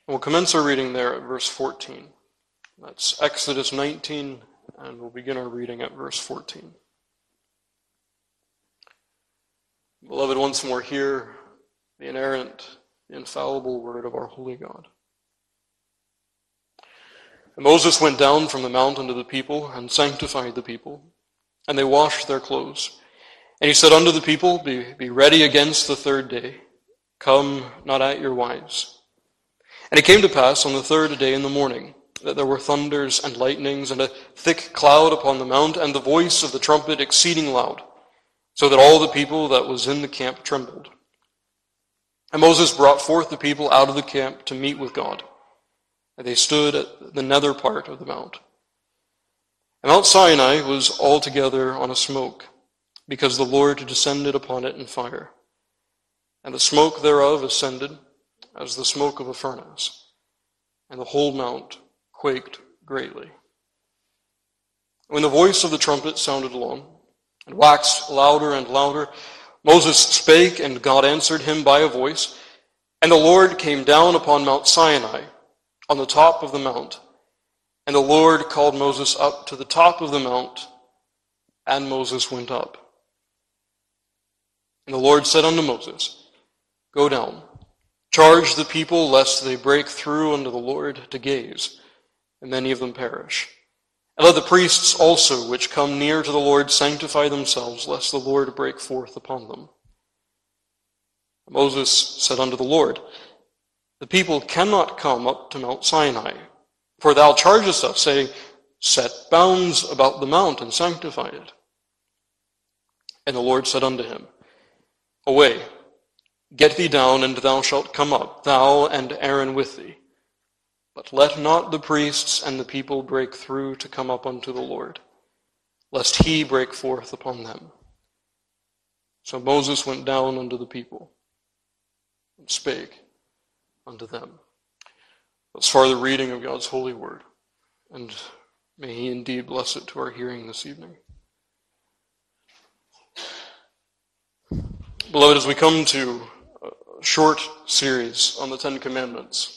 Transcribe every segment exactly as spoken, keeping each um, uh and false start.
We'll commence our reading there at verse fourteen. That's Exodus nineteen, and we'll begin our reading at verse fourteen. Beloved, once more hear the inerrant, the infallible word of our holy God. And Moses went down from the mount unto the people, and sanctified the people, and they washed their clothes. And he said unto the people, Be, be ready against the third day. Come not at your wives. And it came to pass on the third day in the morning, that there were thunders and lightnings, and a thick cloud upon the mount, and the voice of the trumpet exceeding loud, so that all the people that was in the camp trembled. And Moses brought forth the people out of the camp to meet with God. And they stood at the nether part of the mount. And Mount Sinai was altogether on a smoke, because the Lord descended upon it in fire. And the smoke thereof ascended as the smoke of a furnace, and the whole mount quaked greatly. When the voice of the trumpet sounded long, and waxed louder and louder, Moses spake, and God answered him by a voice. And the Lord came down upon Mount Sinai, on the top of the mount. And the Lord called Moses up to the top of the mount, and Moses went up. And the Lord said unto Moses, Go down, charge the people, lest they break through unto the Lord to gaze, and many of them perish. And let the priests also, which come near to the Lord, sanctify themselves, lest the Lord break forth upon them. Moses said unto the Lord, The people cannot come up to Mount Sinai, for thou chargest us, saying, Set bounds about the mount, and sanctify it. And the Lord said unto him, Away, get thee down, and thou shalt come up, thou and Aaron with thee. But let not the priests and the people break through to come up unto the Lord, lest he break forth upon them. So Moses went down unto the people, and spake unto them. Thus far the reading of God's holy word, and may he indeed bless it to our hearing this evening. Beloved, as we come to a short series on the Ten Commandments,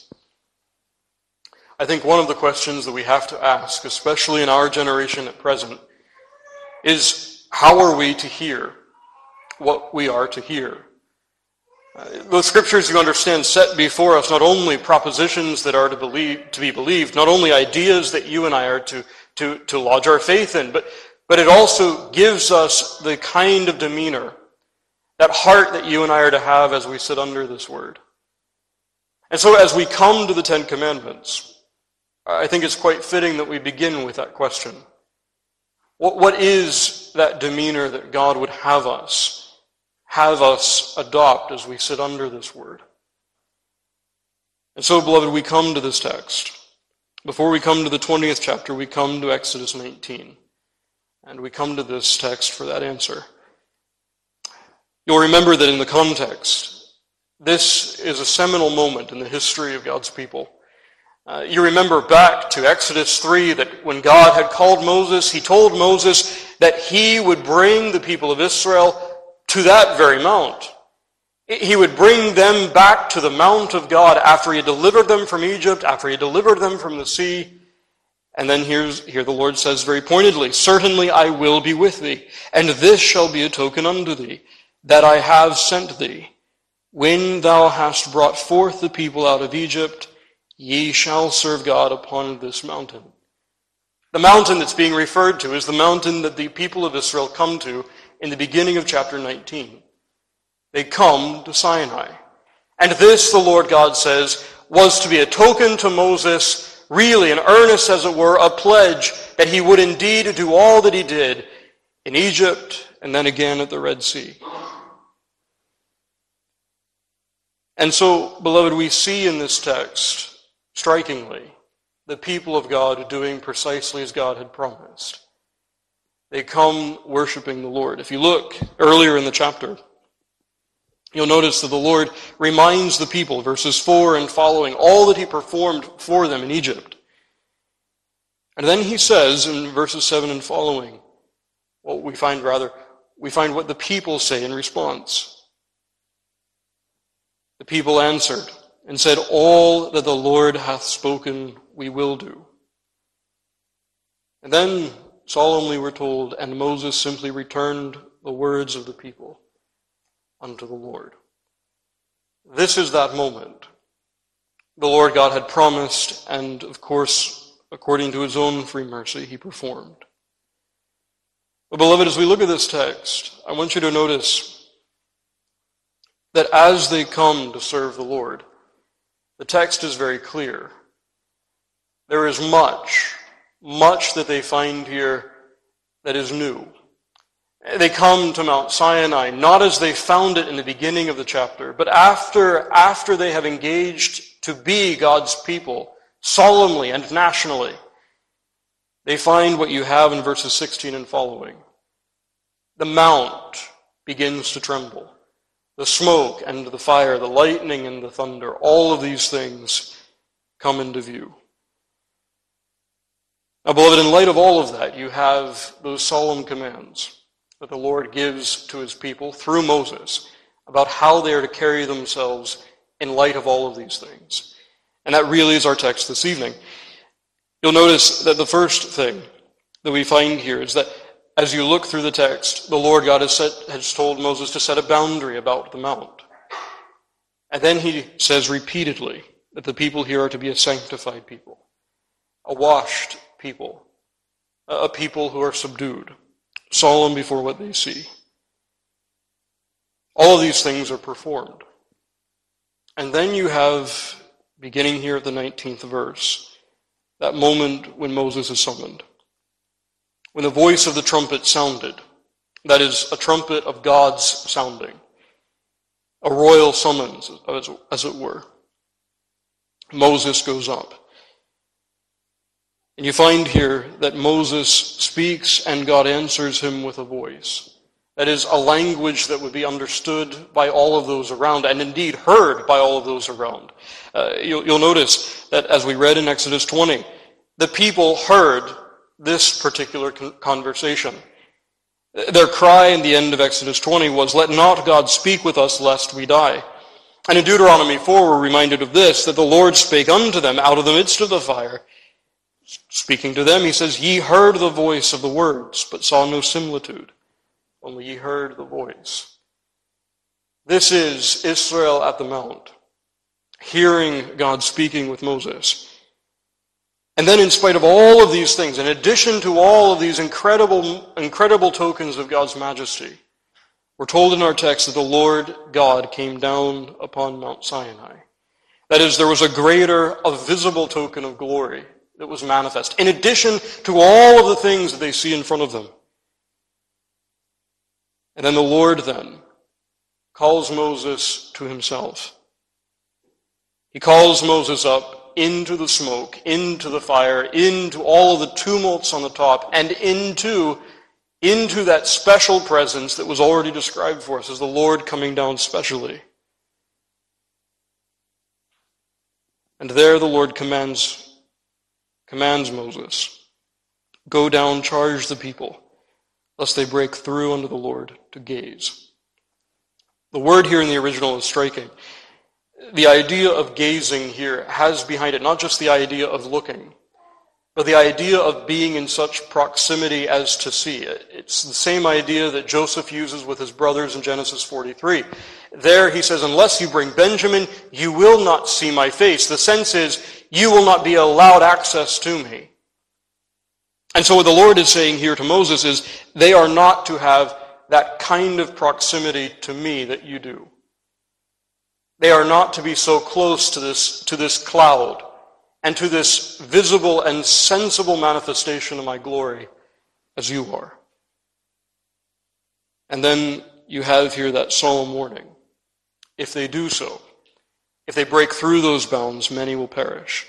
I think one of the questions that we have to ask, especially in our generation at present, is how are we to hear what we are to hear? Uh, the scriptures, you understand, set before us not only propositions that are to believe, to be believed, not only ideas that you and I are to, to, to lodge our faith in, but, but it also gives us the kind of demeanor, that heart that you and I are to have as we sit under this word. And so as we come to the Ten Commandments, I think it's quite fitting that we begin with that question. What, what is that demeanor that God would have us, have us adopt as we sit under this word? And so, beloved, we come to this text. Before we come to the twentieth chapter, we come to Exodus nineteen. And we come to this text for that answer. You'll remember that in the context, this is a seminal moment in the history of God's people. Uh, you remember back to Exodus three that when God had called Moses, he told Moses that he would bring the people of Israel to that very mount. He would bring them back to the mount of God after he had delivered them from Egypt, after he had delivered them from the sea. And then here's, here the Lord says very pointedly, Certainly I will be with thee, and this shall be a token unto thee, that I have sent thee. When thou hast brought forth the people out of Egypt, ye shall serve God upon this mountain. The mountain that's being referred to is the mountain that the people of Israel come to in the beginning of chapter nineteen. They come to Sinai. And this, the Lord God says, was to be a token to Moses, really an earnest, as it were, a pledge that he would indeed do all that he did in Egypt and then again at the Red Sea. And so, beloved, we see in this text, strikingly, the people of God doing precisely as God had promised. They come worshiping the Lord. If you look earlier in the chapter, you'll notice that the Lord reminds the people, verses four and following, all that he performed for them in Egypt. And then he says in verses seven and following, what we find rather, we find what the people say in response. The people answered, and said, "All that the Lord hath spoken we will do." And then solemnly we're told, and Moses simply returned the words of the people unto the Lord. This is that moment the Lord God had promised, and of course, according to his own free mercy, he performed. But beloved, as we look at this text, I want you to notice that as they come to serve the Lord, the text is very clear. There is much, much that they find here that is new. They come to Mount Sinai, not as they found it in the beginning of the chapter, but after, after they have engaged to be God's people, solemnly and nationally. They find what you have in verses sixteen and following. The mount begins to tremble. The smoke and the fire, the lightning and the thunder, all of these things come into view. Now, beloved, in light of all of that, you have those solemn commands that the Lord gives to his people through Moses about how they are to carry themselves in light of all of these things. And that really is our text this evening. You'll notice that the first thing that we find here is that as you look through the text, the Lord God has, set, has told Moses to set a boundary about the mount. And then he says repeatedly that the people here are to be a sanctified people, a washed people, a people who are subdued, solemn before what they see. All of these things are performed. And then you have, beginning here at the nineteenth verse, that moment when Moses is summoned. When the voice of the trumpet sounded, that is, a trumpet of God's sounding, a royal summons, as it were, Moses goes up. And you find here that Moses speaks and God answers him with a voice. That is, a language that would be understood by all of those around, and indeed heard by all of those around. Uh, you'll, you'll notice that as we read in Exodus twenty, the people heard this particular conversation. Their cry in the end of Exodus twenty was, "Let not God speak with us, lest we die." And in Deuteronomy four, we're reminded of this, that the Lord spake unto them out of the midst of the fire. Speaking to them, he says, "Ye heard the voice of the words, but saw no similitude. Only ye heard the voice." This is Israel at the Mount, hearing God speaking with Moses. And then in spite of all of these things, in addition to all of these incredible, incredible tokens of God's majesty, we're told in our text that the Lord God came down upon Mount Sinai. That is, there was a greater, a visible token of glory that was manifest, in addition to all of the things that they see in front of them. And then the Lord then calls Moses to himself. He calls Moses up into the smoke, into the fire, into all of the tumults on the top, and into, into that special presence that was already described for us as the Lord coming down specially. And there the Lord commands, commands Moses, "Go down, charge the people, lest they break through unto the Lord to gaze." The word here in the original is striking. The idea of gazing here has behind it not just the idea of looking, but the idea of being in such proximity as to see. It's the same idea that Joseph uses with his brothers in Genesis forty-three. There he says, "Unless you bring Benjamin, you will not see my face." The sense is, you will not be allowed access to me. And so what the Lord is saying here to Moses is, they are not to have that kind of proximity to me that you do. They are not to be so close to this, to this cloud and to this visible and sensible manifestation of my glory as you are. And then you have here that solemn warning. If they do so, if they break through those bounds, many will perish.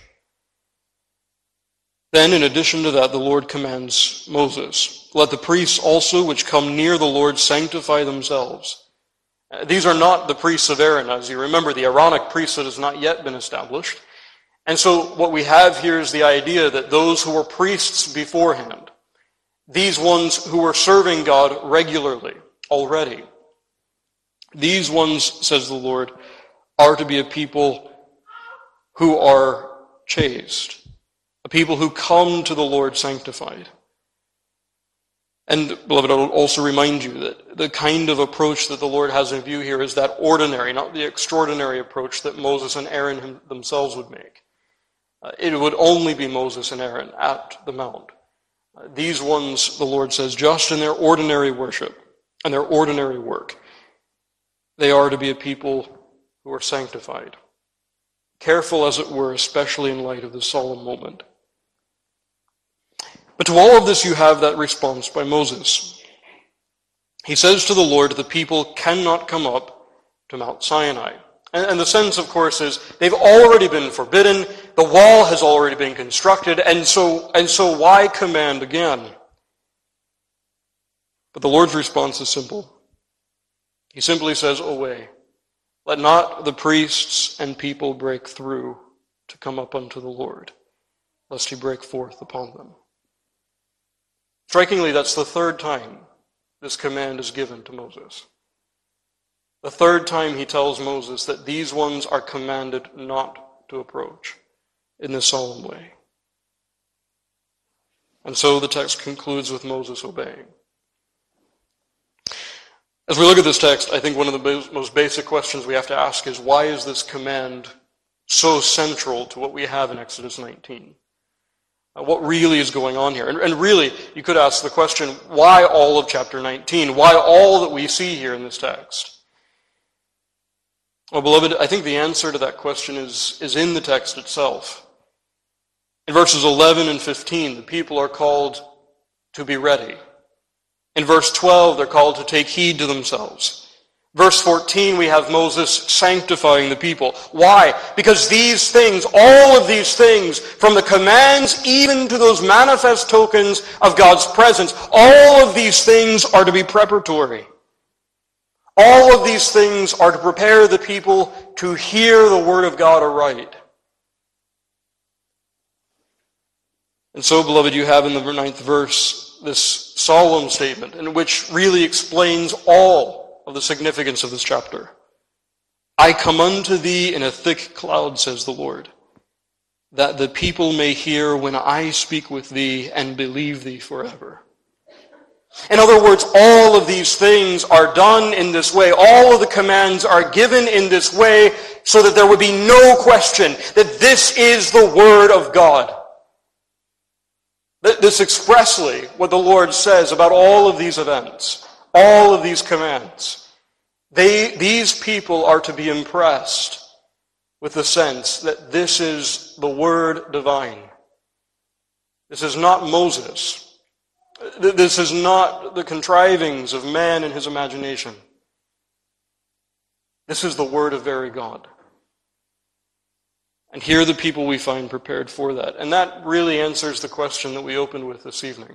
Then, in addition to that, the Lord commands Moses, "Let the priests also which come near the Lord sanctify themselves." These are not the priests of Aaron. As you remember, the Aaronic priesthood has not yet been established. And so what we have here is the idea that those who were priests beforehand, these ones who were serving God regularly already, these ones, says the Lord, are to be a people who are chaste, a people who come to the Lord sanctified. And, beloved, I will also remind you that the kind of approach that the Lord has in view here is that ordinary, not the extraordinary approach that Moses and Aaron themselves would make. Uh, it would only be Moses and Aaron at the mount. Uh, these ones, the Lord says, just in their ordinary worship and their ordinary work, they are to be a people who are sanctified. Careful, as it were, especially in light of the solemn moment. But to all of this you have that response by Moses. He says to the Lord, the people cannot come up to Mount Sinai. And, and the sense, of course, is they've already been forbidden, the wall has already been constructed, and so, and so why command again? But the Lord's response is simple. He simply says, away. Let not the priests and people break through to come up unto the Lord, lest he break forth upon them. Strikingly, that's the third time this command is given to Moses. The third time he tells Moses that these ones are commanded not to approach in this solemn way. And so the text concludes with Moses obeying. As we look at this text, I think one of the most basic questions we have to ask is, why is this command so central to what we have in Exodus nineteen? Uh, what really is going on here? And, and really, you could ask the question, why all of chapter nineteen? Why all that we see here in this text? Well, beloved, I think the answer to that question is, is in the text itself. In verses eleven and fifteen, the people are called to be ready. In verse twelve, they're called to take heed to themselves. Verse fourteen, we have Moses sanctifying the people. Why? Because these things, all of these things, from the commands even to those manifest tokens of God's presence, all of these things are to be preparatory. All of these things are to prepare the people to hear the word of God aright. And so, beloved, you have in the ninth verse this solemn statement, in which really explains all of the significance of this chapter. I come unto thee in a thick cloud, says the Lord, that the people may hear when I speak with thee and believe thee forever. In other words, all of these things are done in this way. All of the commands are given in this way so that there would be no question that this is the Word of God. This expressly what the Lord says about all of these events, all of these commands. They, these people are to be impressed with the sense that this is the Word divine. This is not Moses. This is not the contrivings of man and his imagination. This is the Word of very God. And here are the people we find prepared for that. And that really answers the question that we opened with this evening.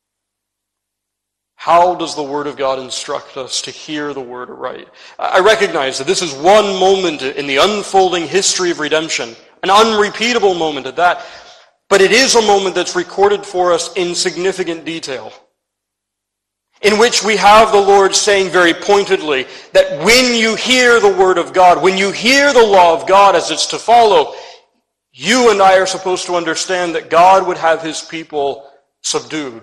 How does the Word of God instruct us to hear the Word aright? I recognize that this is one moment in the unfolding history of redemption, an unrepeatable moment at that, but it is a moment that's recorded for us in significant detail, in which we have the Lord saying very pointedly that when you hear the Word of God, when you hear the law of God as it's to follow, you and I are supposed to understand that God would have His people subdued,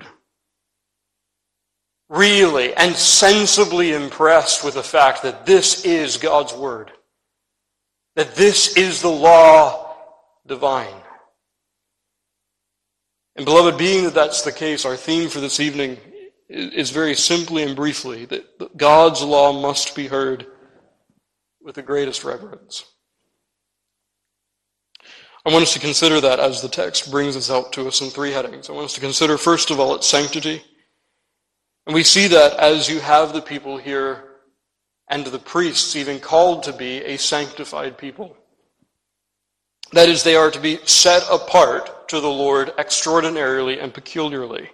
really and sensibly impressed with the fact that this is God's Word, that this is the law divine. And beloved, being that that's the case, our theme for this evening is very simply and briefly that God's law must be heard with the greatest reverence. I want us to consider that as the text brings this out to us in three headings. I want us to consider, first of all, its sanctity. And we see that as you have the people here and the priests even called to be a sanctified people. That is, they are to be set apart to the Lord extraordinarily and peculiarly.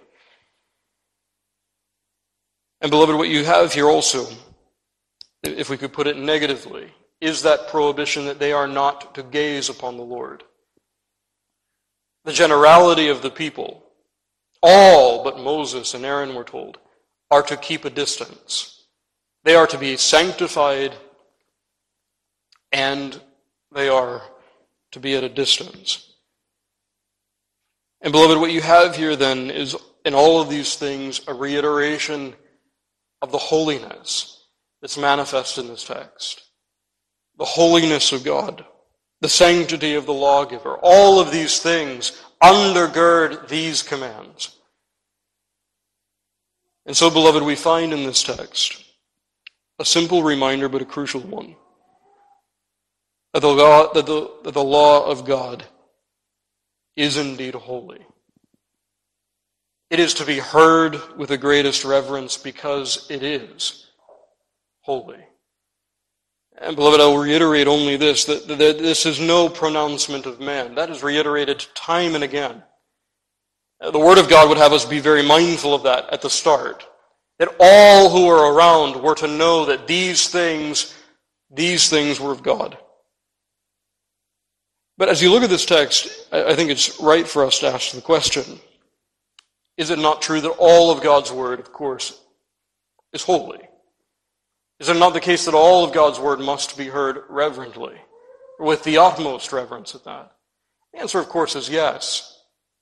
And beloved, what you have here also, if we could put it negatively, is that prohibition that they are not to gaze upon the Lord. The generality of the people, all but Moses and Aaron were told, are to keep a distance. They are to be sanctified, and they are to be at a distance. And beloved, what you have here then is, in all of these things, a reiteration of the holiness that's manifest in this text. The holiness of God, the sanctity of the lawgiver, all of these things undergird these commands. And so, beloved, we find in this text a simple reminder, but a crucial one, that the law, that the, that the law of God is indeed holy. It is to be heard with the greatest reverence because it is holy. And beloved, I will reiterate only this, that, that this is no pronouncement of man. That is reiterated time and again. The Word of God would have us be very mindful of that at the start. That all who are around were to know that these things, these things were of God. But as you look at this text, I think it's right for us to ask the question, is it not true that all of God's Word, of course, is holy? Is it not the case that all of God's Word must be heard reverently, or with the utmost reverence at that? The answer, of course, is yes.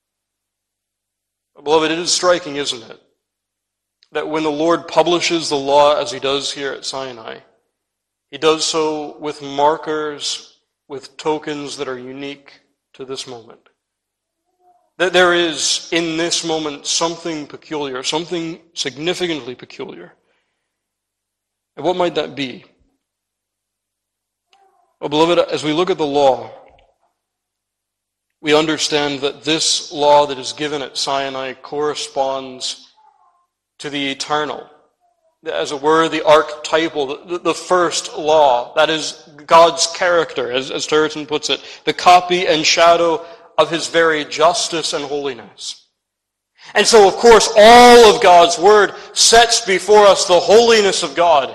But, beloved, it is striking, isn't it, that when the Lord publishes the law as he does here at Sinai, he does so with markers, with tokens that are unique to this moment. That there is, in this moment, something peculiar, something significantly peculiar. And what might that be? Well, beloved, as we look at the law, we understand that this law that is given at Sinai corresponds to the eternal. As it were, the archetypal, the, the first law. That is God's character, as, as Turretin puts it, the copy and shadow of his very justice and holiness. And so, of course, all of God's Word sets before us the holiness of God.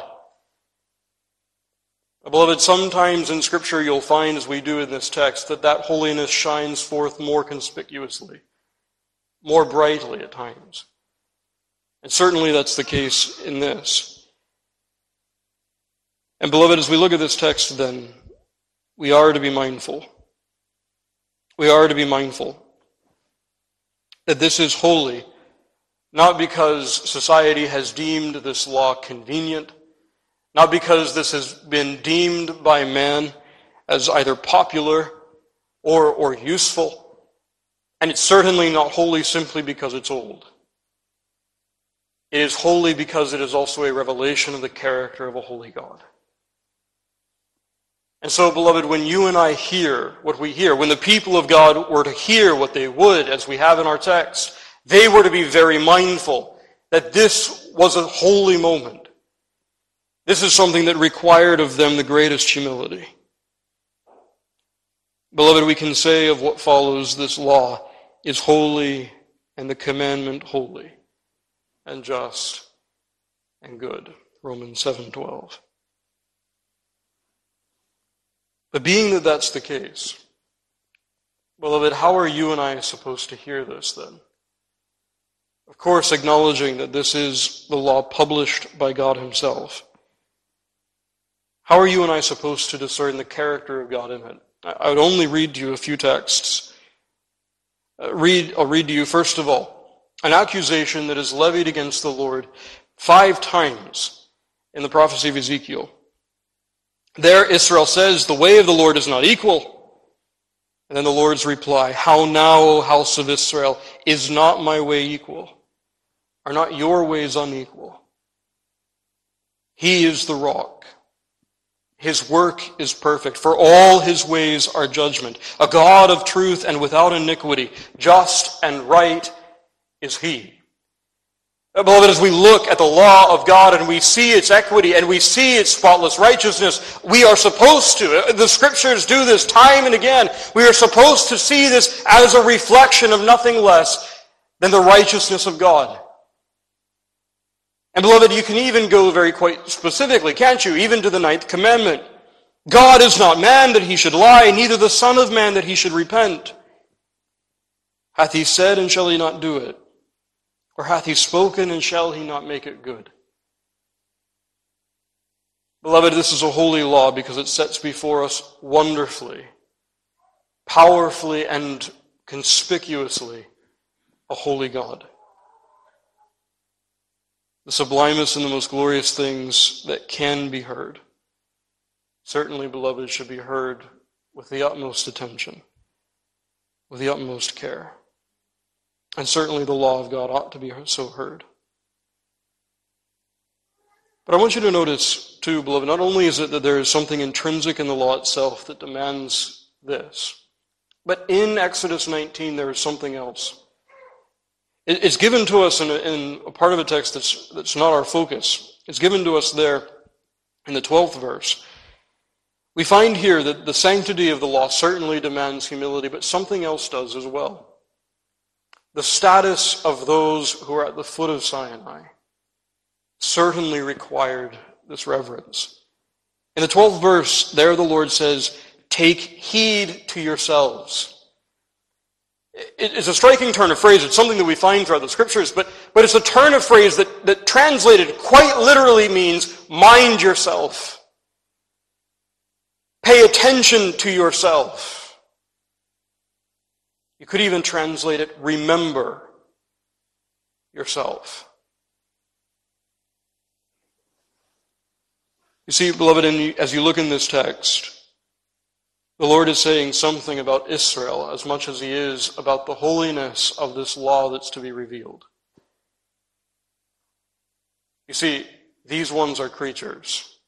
Beloved, sometimes in Scripture you'll find, as we do in this text, that that holiness shines forth more conspicuously, more brightly at times. And certainly that's the case in this. And beloved, as we look at this text then, we are to be mindful. We are to be mindful that this is holy, not because society has deemed this law convenient, not because this has been deemed by man as either popular or, or useful, and it's certainly not holy simply because it's old. It is holy because it is also a revelation of the character of a holy God. And so, beloved, when you and I hear what we hear, when the people of God were to hear what they would, as we have in our text, they were to be very mindful that this was a holy moment. This is something that required of them the greatest humility. Beloved, we can say of what follows, this law is holy and the commandment holy and just and good. Romans seven twelve. But being that that's the case, beloved, how are you and I supposed to hear this then? Of course, acknowledging that this is the law published by God himself. How are you and I supposed to discern the character of God in it? I would only read to you a few texts. Uh, read, I'll read to you, first of all, an accusation that is levied against the Lord five times in the prophecy of Ezekiel. There Israel says, the way of the Lord is not equal. And then the Lord's reply, how now, O house of Israel, is not my way equal? Are not your ways unequal? He is the rock. His work is perfect, for all his ways are judgment. A God of truth and without iniquity, just and right is he. Beloved, as we look at the law of God and we see its equity and we see its spotless righteousness, we are supposed to, the Scriptures do this time and again, we are supposed to see this as a reflection of nothing less than the righteousness of God. And beloved, you can even go very quite specifically, can't you? Even to the ninth commandment. God is not man that he should lie, neither the Son of Man that he should repent. Hath he said, and shall he not do it? Or hath he spoken, and shall he not make it good? Beloved, this is a holy law because it sets before us wonderfully powerfully and conspicuously a holy God. The sublimest and the most glorious things that can be heard, certainly, beloved, should be heard with the utmost attention, with the utmost care. And certainly the law of God ought to be so heard. But I want you to notice, too, beloved, not only is it that there is something intrinsic in the law itself that demands this, but in Exodus nineteen there is something else. It's given to us in a, in a part of a text that's, that's not our focus. It's given to us there in the twelfth verse. We find here that the sanctity of the law certainly demands humility, but something else does as well. The status of those who are at the foot of Sinai certainly required this reverence. In the twelfth verse, there the Lord says, "Take heed to yourselves." It's a striking turn of phrase. It's something that we find throughout the Scriptures, but, but it's a turn of phrase that, that translated quite literally means mind yourself. Pay attention to yourself. You could even translate it, remember yourself. You see, beloved, as you look in this text, the Lord is saying something about Israel as much as he is about the holiness of this law that's to be revealed. You see, these ones are creatures.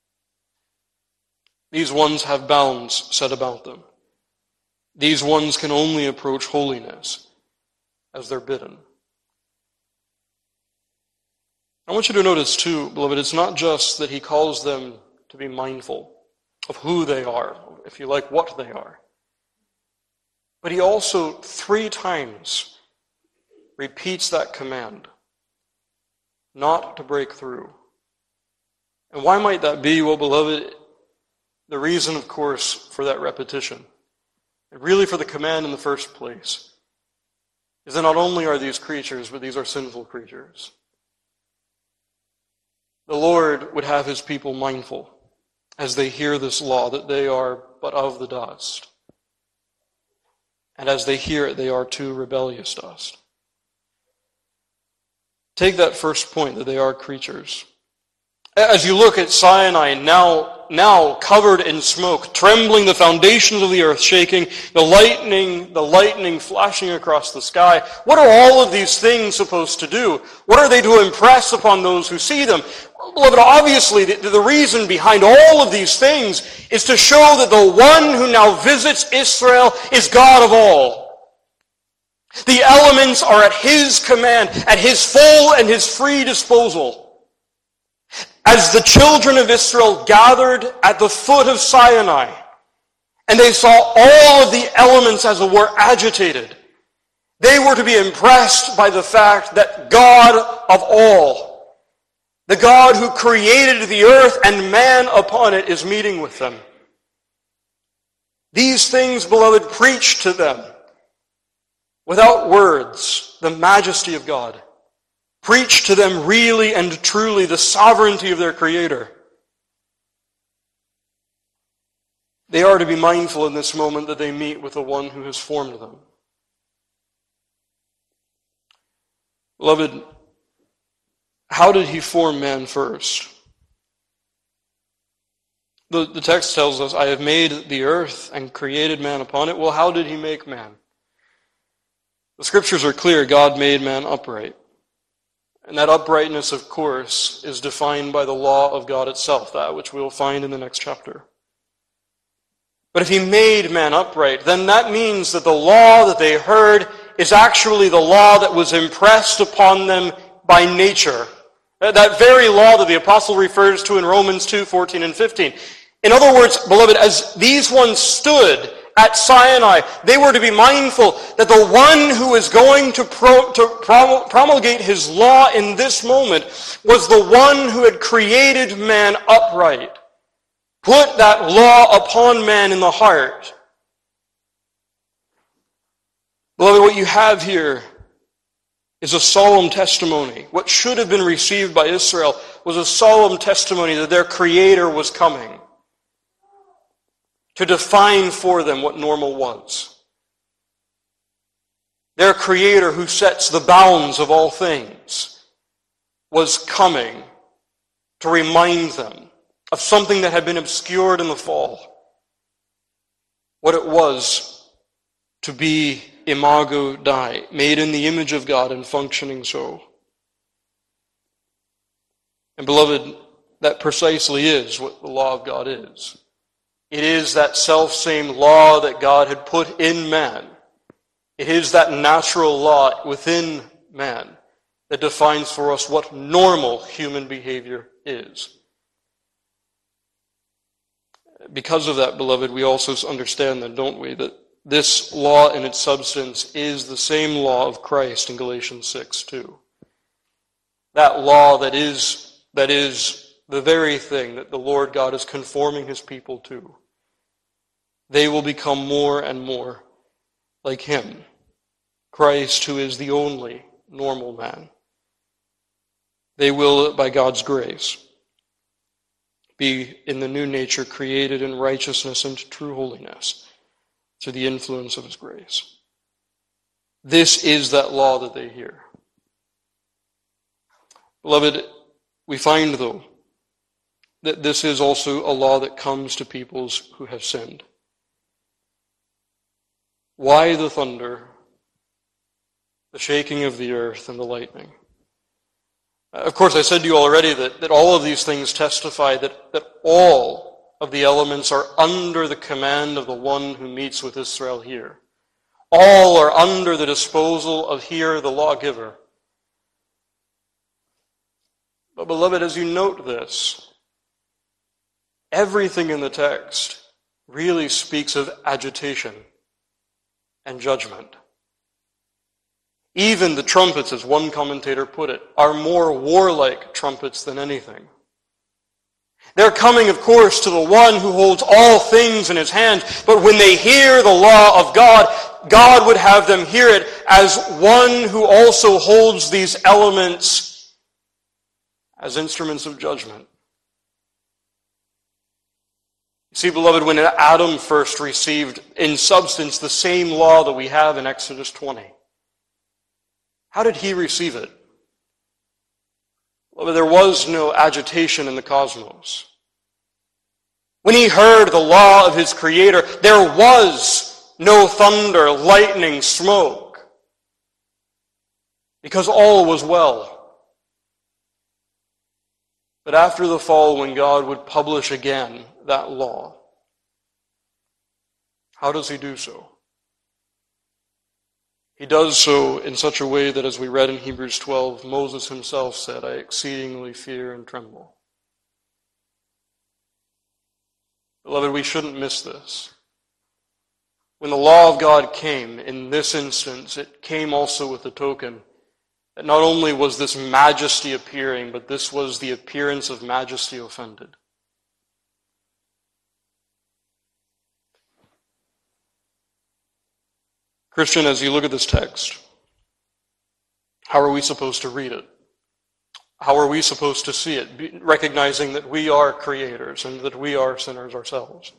These ones have bounds set about them. These ones can only approach holiness as they're bidden. I want you to notice too, beloved, it's not just that he calls them to be mindful of who they are, if you like, what they are. But he also three times repeats that command, not to break through. And why might that be? Well, beloved, the reason, of course, for that repetition, and really for the command in the first place, is that not only are these creatures, but these are sinful creatures. The Lord would have his people mindful as they hear this law, that they are but of the dust. And as they hear it, they are too rebellious dust. Take that first point, that they are creatures. As you look at Sinai, now, now covered in smoke, trembling, the foundations of the earth shaking, the lightning, the lightning flashing across the sky, what are all of these things supposed to do? What are they to impress upon those who see them? Beloved, obviously, the, the reason behind all of these things is to show that the one who now visits Israel is God of all. The elements are at his command, at his full and his free disposal. As the children of Israel gathered at the foot of Sinai, and they saw all of the elements, as it were, agitated, they were to be impressed by the fact that God of all, the God who created the earth and man upon it, is meeting with them. These things, beloved, preach to them without words the majesty of God. Preach to them really and truly the sovereignty of their Creator. They are to be mindful in this moment that they meet with the one who has formed them. Beloved, how did he form man first? The, the text tells us, I have made the earth and created man upon it. Well, how did he make man? The Scriptures are clear. God made man upright. And that uprightness, of course, is defined by the law of God itself, that which we will find in the next chapter. But if he made man upright, then that means that the law that they heard is actually the law that was impressed upon them by nature. That very law that the apostle refers to in Romans two, fourteen and fifteen. In other words, beloved, as these ones stood at Sinai, they were to be mindful that the one who is going to, pro, to promulgate his law in this moment was the one who had created man upright. Put that law upon man in the heart. Beloved, what you have here is a solemn testimony. What should have been received by Israel was a solemn testimony that their Creator was coming to define for them what normal was. their Creator who sets the bounds of all things, was coming to remind them of something that had been obscured in the fall. What it was to be imago Dei, made in the image of God and functioning so. And beloved, that precisely is what the law of God is. It is that self-same law that God had put in man. It is that natural law within man that defines for us what normal human behavior is. Because of that, beloved, we also understand then, don't we, that this law in its substance is the same law of Christ in Galatians six two. That law that is, that is the very thing that the Lord God is conforming his people to. They will become more and more like him, Christ, who is the only normal man. They will, by God's grace, be in the new nature created in righteousness and true holiness through the influence of his grace. This is that law that they hear. Beloved, we find, though, that this is also a law that comes to peoples who have sinned. Why the thunder, the shaking of the earth, and the lightning? Of course, I said to you already that, that all of these things testify that, that all of the elements are under the command of the one who meets with Israel here. All are under the disposal of here, the lawgiver. But beloved, as you note this, everything in the text really speaks of agitation and judgment. Even the trumpets, as one commentator put it, are more warlike trumpets than anything. They're coming, of course, to the one who holds all things in his hand, but when they hear the law of God, God would have them hear it as one who also holds these elements as instruments of judgment. See, beloved, when Adam first received in substance the same law that we have in Exodus twenty, how did he receive it? Well, there was no agitation in the cosmos. When he heard the law of his Creator, there was no thunder, lightning, smoke, because all was well. But after the fall, when God would publish again that law, how does he do so? He does so in such a way that, as we read in Hebrews twelve, Moses himself said, I exceedingly fear and tremble. Beloved, we shouldn't miss this. When the law of God came, in this instance, it came also with the token that not only was this majesty appearing, but this was the appearance of majesty offended. Christian, as you look at this text, how are we supposed to read it? How are we supposed to see it, recognizing that we are creators and that we are sinners ourselves?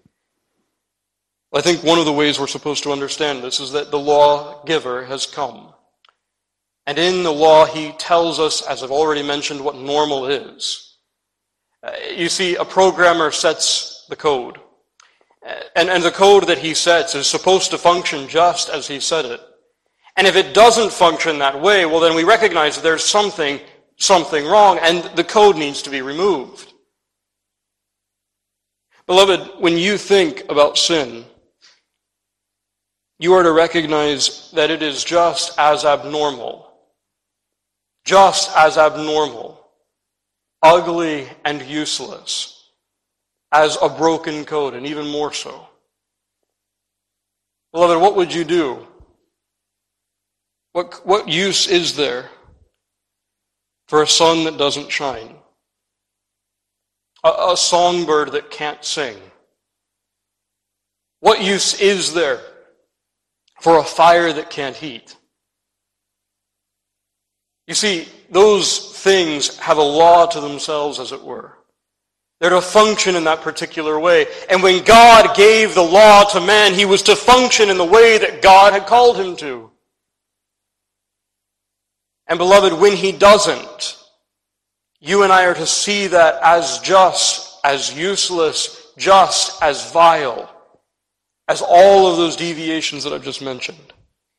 I think one of the ways we're supposed to understand this is that the lawgiver has come. And in the law, he tells us, as I've already mentioned, what normal is. Uh, you see, a programmer sets the code. And, and the code that he sets is supposed to function just as he said it. And if it doesn't function that way, well, then we recognize that there's something, something wrong, and the code needs to be removed. Beloved, when you think about sin, you are to recognize that it is just as abnormal, just as abnormal, ugly and useless as a broken code, and even more so. Beloved, what would you do? What, what use is there for a sun that doesn't shine? A, a songbird that can't sing? What use is there for a fire that can't heat? You see, those things have a law to themselves, as it were. They're to function in that particular way. And when God gave the law to man, he was to function in the way that God had called him to. And beloved, when he doesn't, you and I are to see that as just, as useless, just as vile as all of those deviations that I've just mentioned.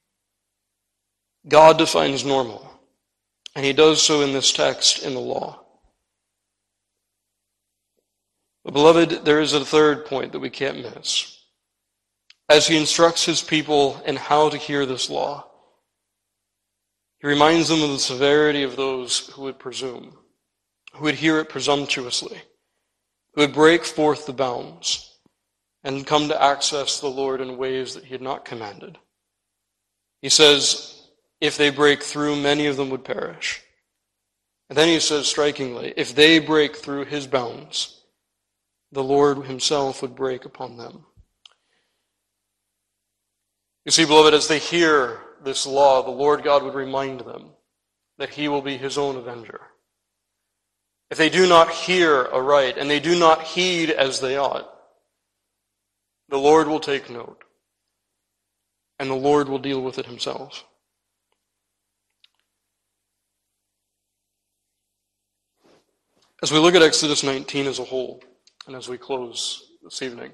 God defines normal, and he does so in this text in the law. But beloved, there is a third point that we can't miss. As he instructs his people in how to hear this law, he reminds them of the severity of those who would presume, who would hear it presumptuously, who would break forth the bounds and come to access the Lord in ways that he had not commanded. He says, if they break through, many of them would perish. And then he says strikingly, if they break through his bounds, the Lord himself would break upon them. You see, beloved, as they hear this law, the Lord God would remind them that he will be his own avenger. If they do not hear aright, and they do not heed as they ought, the Lord will take note, and the Lord will deal with it himself. As we look at Exodus nineteen as a whole, and as we close this evening,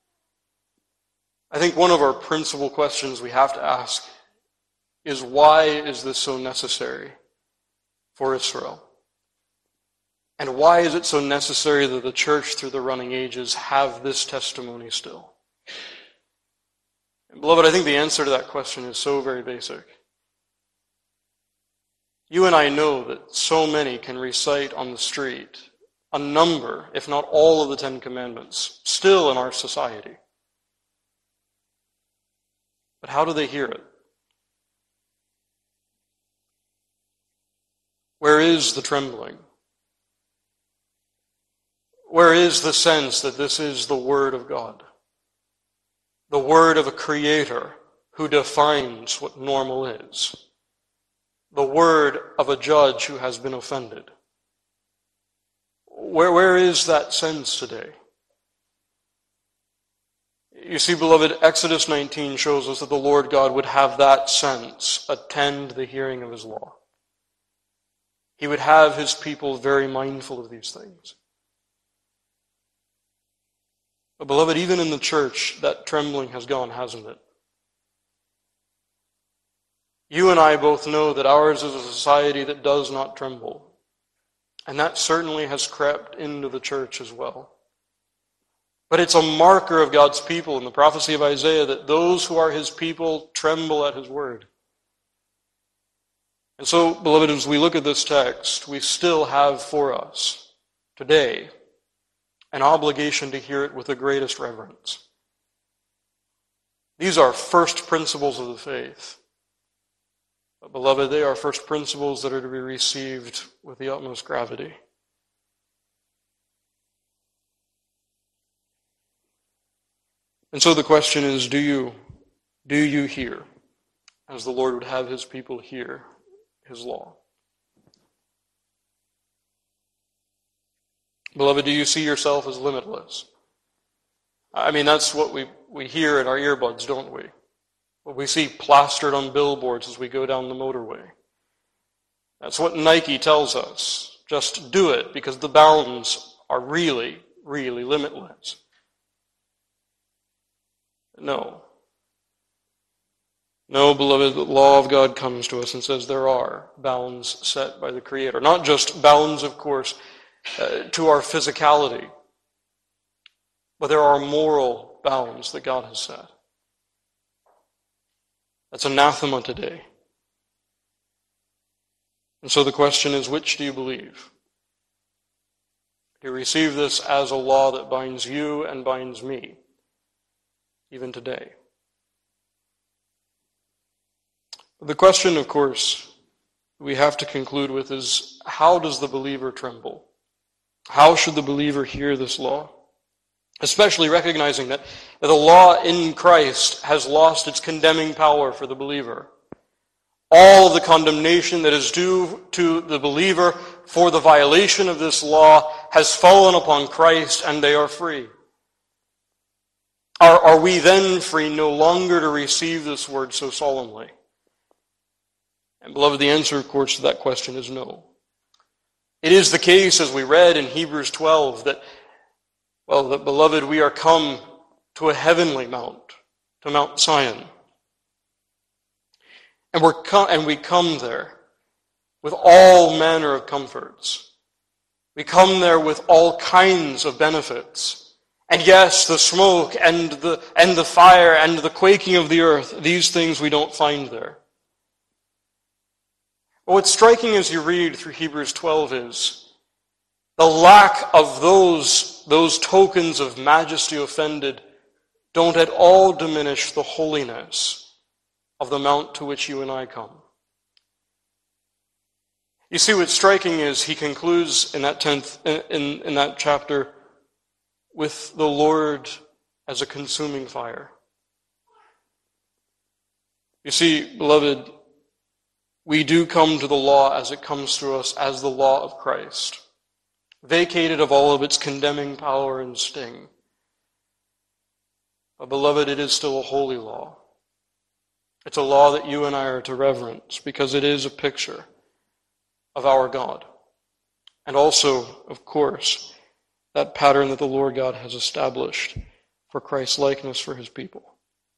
I think one of our principal questions we have to ask is, why is this so necessary for Israel? And why is it so necessary that the church through the running ages have this testimony still? And beloved, I think the answer to that question is so very basic. You and I know that so many can recite on the street a number, if not all, of the Ten Commandments, still in our society. But how do they hear it? Where is the trembling? Where is the sense that this is the Word of God? The Word of a Creator who defines what normal is. The Word of a Judge who has been offended. Where, where is that sense today? You see, beloved, Exodus nineteen shows us that the Lord God would have that sense attend the hearing of his law. He would have his people very mindful of these things. But beloved, even in the church, that trembling has gone, hasn't it? You and I both know that ours is a society that does not tremble. And that certainly has crept into the church as well. But it's a marker of God's people in the prophecy of Isaiah that those who are his people tremble at his word. And so, beloved, as we look at this text, we still have for us today an obligation to hear it with the greatest reverence. These are first principles of the faith. But, beloved, they are first principles that are to be received with the utmost gravity. And so the question is, do you, do you hear as the Lord would have his people hear his law? Beloved, do you see yourself as limitless? I mean, that's what we, we hear in our earbuds, don't we? What we see plastered on billboards as we go down the motorway. That's what Nike tells us. Just do it, because the bounds are really, really limitless. No. No, beloved, the law of God comes to us and says there are bounds set by the Creator. Not just bounds, of course, uh, to our physicality, but there are moral bounds that God has set. That's anathema today. And so the question is, which do you believe? Do you receive this as a law that binds you and binds me, even today? The question, of course, we have to conclude with is, how does the believer tremble? How should the believer hear this law? Especially recognizing that the law in Christ has lost its condemning power for the believer. All of the condemnation that is due to the believer for the violation of this law has fallen upon Christ, and they are free. Are, are we then free no longer to receive this word so solemnly? And beloved, the answer, of course, to that question is no. It is the case, as we read in Hebrews twelve, that, well, that, beloved, we are come to a heavenly mount, to Mount Zion. And, we're com- and we come there with all manner of comforts. We come there with all kinds of benefits. And yes, the smoke and the, and the fire and the quaking of the earth, these things we don't find there. But what's striking as you read through Hebrews twelve is the lack of those, those tokens of majesty offended don't at all diminish the holiness of the mount to which you and I come. You see, what's striking is he concludes in that tenth, in, in that chapter with the Lord as a consuming fire. You see, beloved, we do come to the law as it comes to us as the law of Christ, vacated of all of its condemning power and sting. But beloved, it is still a holy law. It's a law that you and I are to reverence because it is a picture of our God. And also, of course, that pattern that the Lord God has established for Christ's likeness for his people.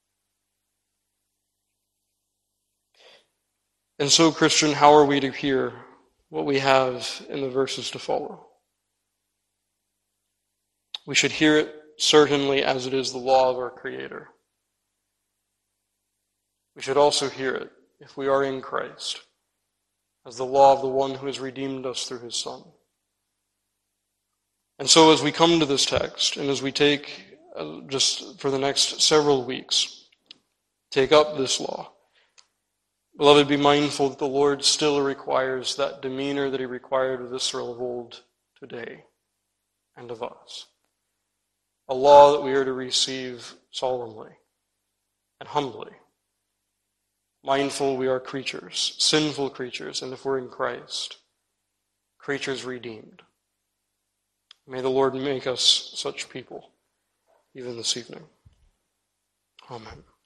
And so, Christian, how are we to hear what we have in the verses to follow? We should hear it certainly as it is the law of our Creator. We should also hear it, if we are in Christ, as the law of the one who has redeemed us through his Son. And so as we come to this text, and as we take, uh, just for the next several weeks, take up this law, beloved, be mindful that the Lord still requires that demeanor that he required of Israel of old today and of us. A law that we are to receive solemnly and humbly. Mindful we are creatures, sinful creatures, and if we're in Christ, creatures redeemed. May the Lord make us such people, even this evening. Amen.